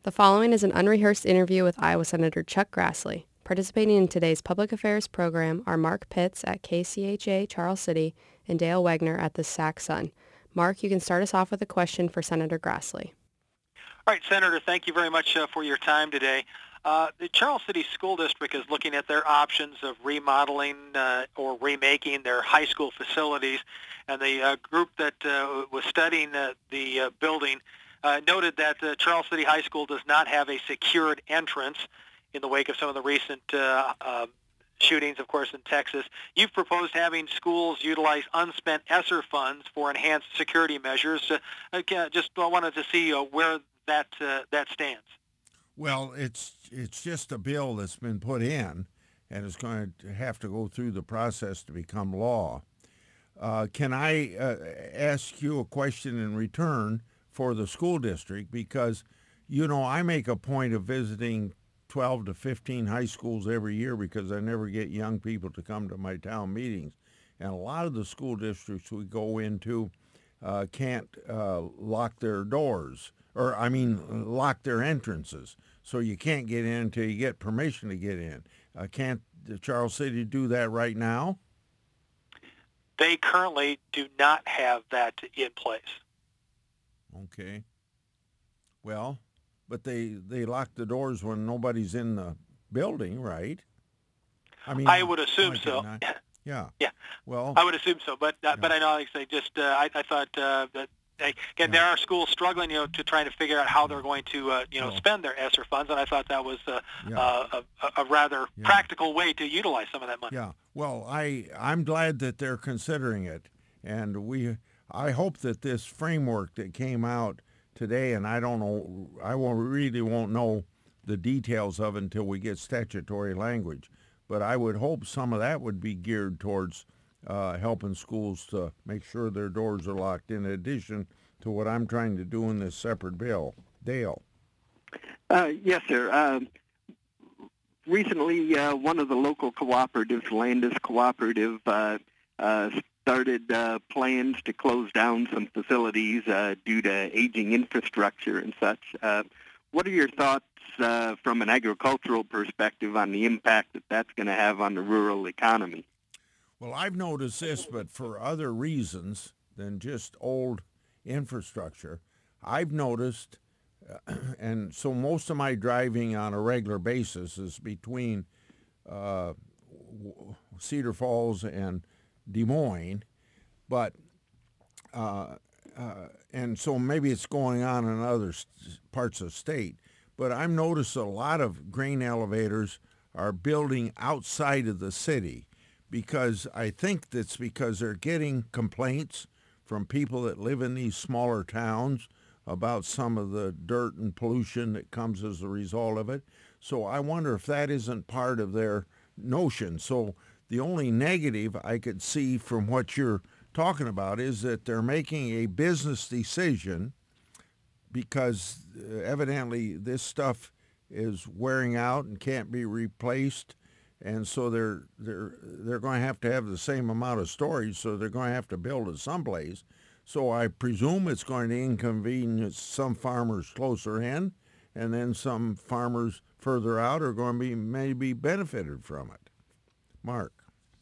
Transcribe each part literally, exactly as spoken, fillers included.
The following is an unrehearsed interview with Iowa Senator Chuck Grassley. Participating in today's public affairs program are Mark Pitts at K C H A Charles City and Dale Wegner at the Sac Sun. Mark, you can start us off with a question for Senator Grassley. All right, Senator, thank you very much uh, for your time today. Uh, the Charles City School District is looking at their options of remodeling uh, or remaking their high school facilities, and the uh, group that uh, was studying uh, the uh, building uh, noted that uh, Charles City High School does not have a secured entrance in the wake of some of the recent uh, uh, shootings, of course, in Texas. You've proposed having schools utilize unspent ESSER funds for enhanced security measures. Uh, again, just wanted to see uh, where that uh, that stands. Well, it's it's just a bill that's been put in, and it's going to have to go through the process to become law. Uh, can I uh, ask you a question in return for the school district? Because, you know, I make a point of visiting twelve to fifteen high schools every year because I never get young people to come to my town meetings. And a lot of the school districts we go into uh, can't uh, lock their doors, or I mean lock their entrances. So you can't get in until you get permission to get in. Uh, can't Charles City do that right now? They currently do not have that in place. Okay. Well, but they, they lock the doors when nobody's in the building, right? I mean, I would assume so. Yeah. Yeah. Well, I would assume so, but uh, yeah. but I know, like I say, just uh, I, I thought uh, that they, again, yeah. there are schools struggling, you know, to trying to figure out how they're going to, uh, you know, oh. spend their ESSER funds, and I thought that was uh, yeah. uh, a, a rather yeah. practical way to utilize some of that money. Yeah. Well, I I'm glad that they're considering it, and we I hope that this framework that came out today, and I don't know, I won't really won't know the details of it until we get statutory language. But I would hope some of that would be geared towards uh, helping schools to make sure their doors are locked, in addition to what I'm trying to do in this separate bill. Dale. Uh, yes, sir. Uh, recently, uh, one of the local cooperatives, Landis Cooperative, uh, uh, started uh, plans to close down some facilities uh, due to aging infrastructure and such. Uh, what are your thoughts uh, from an agricultural perspective on the impact that that's going to have on the rural economy? Well, I've noticed this, but for other reasons than just old infrastructure. I've noticed, uh, and so most of my driving on a regular basis is between uh, Cedar Falls and Des Moines, but uh, uh, and so maybe it's going on in other st- parts of the state. But I've noticed a lot of grain elevators are building outside of the city because I think that's because they're getting complaints from people that live in these smaller towns about some of the dirt and pollution that comes as a result of it. So I wonder if that isn't part of their notion. So the only negative I could see from what you're talking about is that they're making a business decision because uh, evidently this stuff is wearing out and can't be replaced, and so they're they're they're going to have to have the same amount of storage, so they're going to have to build it someplace. So I presume it's going to inconvenience some farmers closer in, and then some farmers further out are going to be maybe benefited from it. Mark.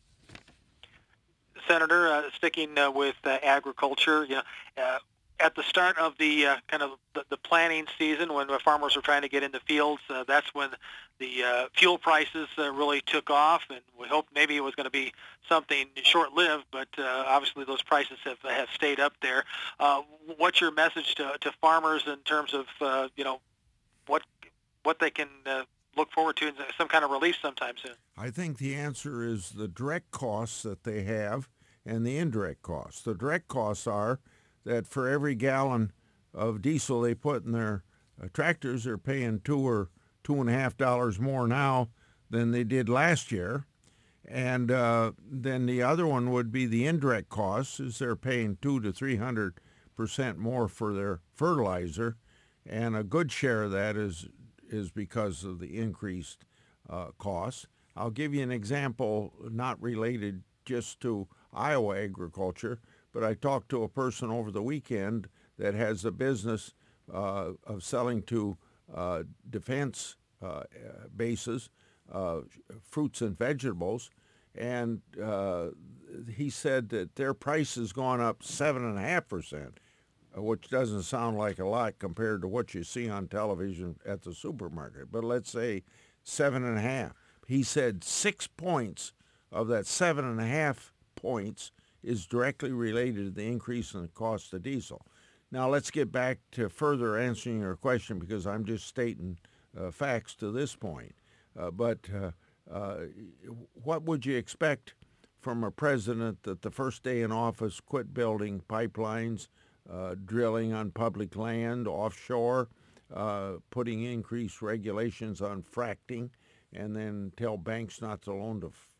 Senator, uh, sticking uh, with uh, agriculture, you know, uh, at the start of the uh, kind of the, the planting season, when the farmers were trying to get in the fields, uh, that's when the uh, fuel prices uh, really took off, and we hoped maybe it was going to be something short-lived, but uh, obviously those prices have have stayed up there. Uh, what's your message to, to farmers in terms of uh, you know what what they can uh, look forward to in some kind of relief sometime soon? I think the answer is the direct costs that they have and the indirect costs. The direct costs are that for every gallon of diesel they put in their uh, tractors, they're paying two or two and a half dollars more now than they did last year. And uh, then the other one would be the indirect costs, is they're paying two to three hundred percent more for their fertilizer, and a good share of that is is because of the increased uh, costs. I'll give you an example, not related just to Iowa agriculture, but I talked to a person over the weekend that has a business uh, of selling to uh, defense uh, bases, uh, fruits and vegetables, and uh, he said that their price has gone up seven and a half percent, which doesn't sound like a lot compared to what you see on television at the supermarket. But let's say seven and a half. He said six points of that seven and a half points is directly related to the increase in the cost of diesel. Now let's get back to further answering your question, because I'm just stating uh, facts to this point. Uh, but uh, uh, what would you expect from a president that the first day in office quit building pipelines, uh, drilling on public land, offshore, uh, putting increased regulations on fracking, and then tell banks not to loan to f-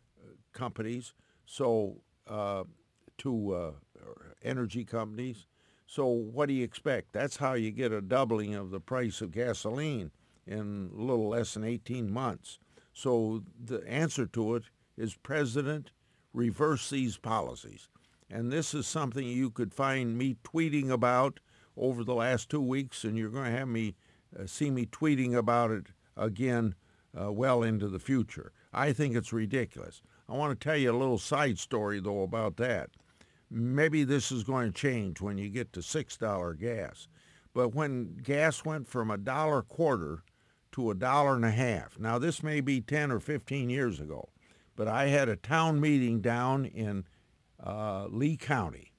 companies, so uh, to uh, energy companies. So what do you expect? That's how you get a doubling of the price of gasoline in a little less than eighteen months. So the answer to it is, President, reverse these policies. And this is something you could find me tweeting about over the last two weeks, and you're going to have me uh, see me tweeting about it again uh, well into the future. I think it's ridiculous. I want to tell you a little side story, though, about that. Maybe this is going to change when you get to six dollars gas. But when gas went from a dollar quarter to a dollar and a half, now this may be ten or fifteen years ago, but I had a town meeting down in uh, Lee County,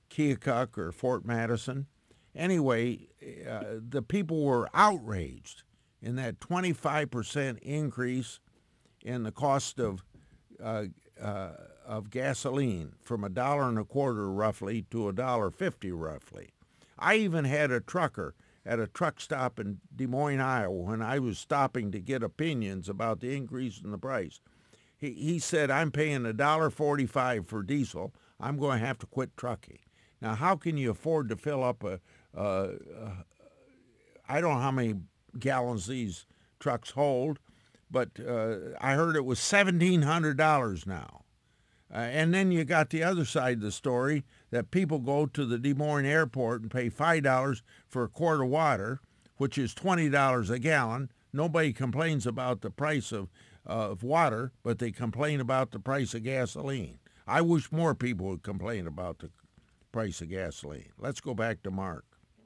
Keokuk or Fort Madison. Anyway, uh, the people were outraged in that twenty-five percent increase in the cost of uh, uh, of gasoline from a dollar and a quarter roughly to a dollar fifty roughly. I even had a trucker at a truck stop in Des Moines, Iowa, when I was stopping to get opinions about the increase in the price. He he said, "I'm paying a dollar forty-five for diesel. I'm going to have to quit trucking." Now, how can you afford to fill up a? Uh, uh, I don't know how many gallons these trucks hold, but uh, I heard it was seventeen hundred dollars now. Uh, and then you got the other side of the story, that people go to the Des Moines airport and pay five dollars for a quart of water, which is twenty dollars a gallon. Nobody complains about the price of, uh, of water, but they complain about the price of gasoline. I wish more people would complain about the price of gasoline. Let's go back to Mark.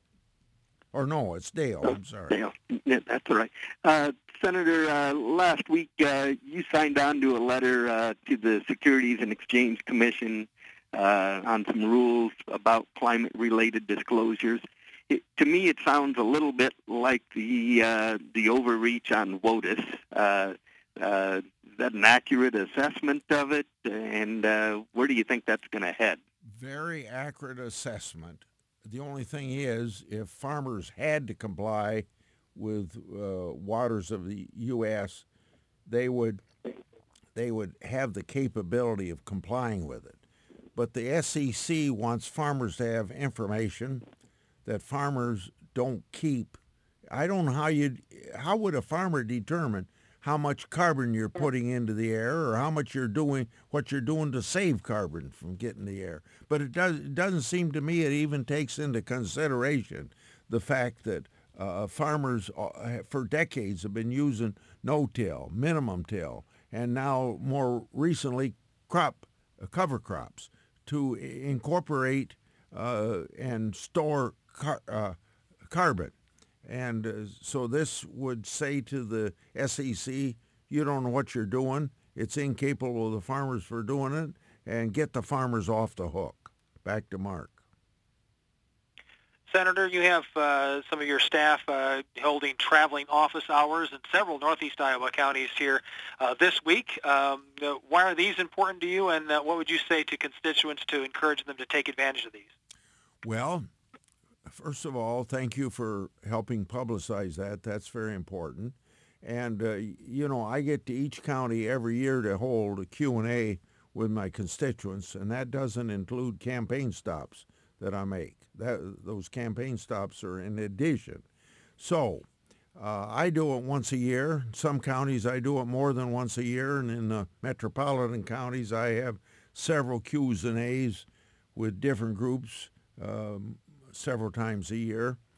Or no, it's Dale. I'm sorry. Dale, yeah, that's all right. Uh, Senator, uh, last week uh, you signed on to a letter uh, to the Securities and Exchange Commission uh, on some rules about climate-related disclosures. It, to me, it sounds a little bit like the uh, the overreach on WOTUS. Uh, uh, is that an accurate assessment of it? And uh, where do you think that's going to head? Very accurate assessment. The only thing is, if farmers had to comply with uh, waters of the U S, they would they would have the capability of complying with it. But the S E C wants farmers to have information that farmers don't keep. I don't know how you how would a farmer determine how much carbon you're putting into the air, or how much you're doing, what you're doing to save carbon from getting the air. But it, does, it doesn't seem to me it even takes into consideration the fact that uh, farmers uh, for decades have been using no-till, minimum till, and now more recently crop uh, cover crops to incorporate uh, and store car, uh, carbon. And uh, so this would say to the S E C, you don't know what you're doing. It's incapable of the farmers for doing it, and get the farmers off the hook. Back to Mark. Senator, you have uh, some of your staff uh, holding traveling office hours in several northeast Iowa counties here uh, this week. Um, uh, why are these important to you, and uh, what would you say to constituents to encourage them to take advantage of these? Well, first of all, thank you for helping publicize that. That's very important. And, uh, you know, I get to each county every year to hold a Q and A with my constituents, and that doesn't include campaign stops that I make. That, those campaign stops are in addition. So uh, I do it once a year. In some counties I do it more than once a year, and in the metropolitan counties I have several Q's and A's with different groups um, several times a year.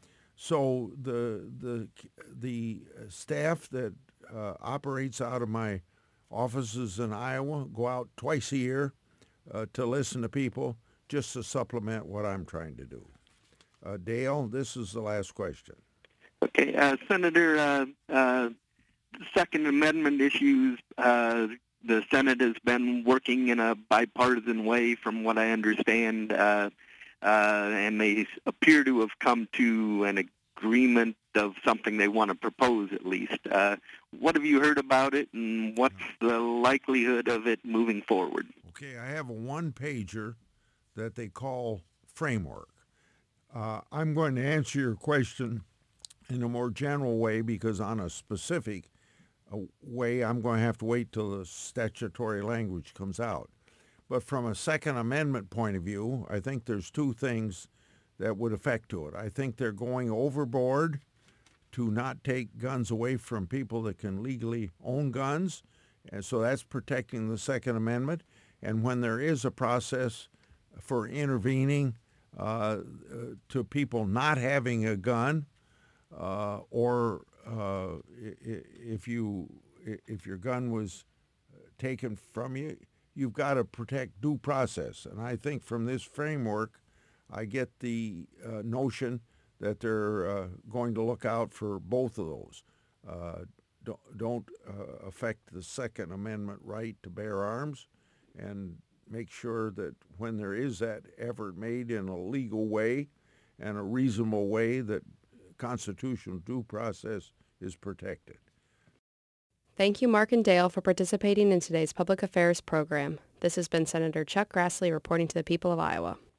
So the the the staff that uh, operates out of my offices in Iowa go out twice a year uh, to listen to people, just to supplement what I'm trying to do. Uh, Dale, this is the last question. Okay, uh, Senator, uh, uh, Second Amendment issues, uh, the Senate has been working in a bipartisan way from what I understand, uh, uh, and they appear to have come to an agreement of something they want to propose at least. Uh, what have you heard about it, and what's the likelihood of it moving forward? Okay, I have a one-pager that they call framework. Uh, I'm going to answer your question in a more general way because on a specific uh, way, I'm going to have to wait till the statutory language comes out. But from a Second Amendment point of view, I think there's two things that would affect to it. I think they're going overboard to not take guns away from people that can legally own guns, and so that's protecting the Second Amendment. And when there is a process for intervening uh, to people not having a gun, uh, or uh, if you if your gun was taken from you, you've got to protect due process. And I think from this framework, I get the uh, notion that they're uh, going to look out for both of those. Uh, don't don't uh, affect the Second Amendment right to bear arms, and make sure that when there is that effort made in a legal way and a reasonable way, that constitutional due process is protected. Thank you, Mark and Dale, for participating in today's Public Affairs program. This has been Senator Chuck Grassley reporting to the people of Iowa.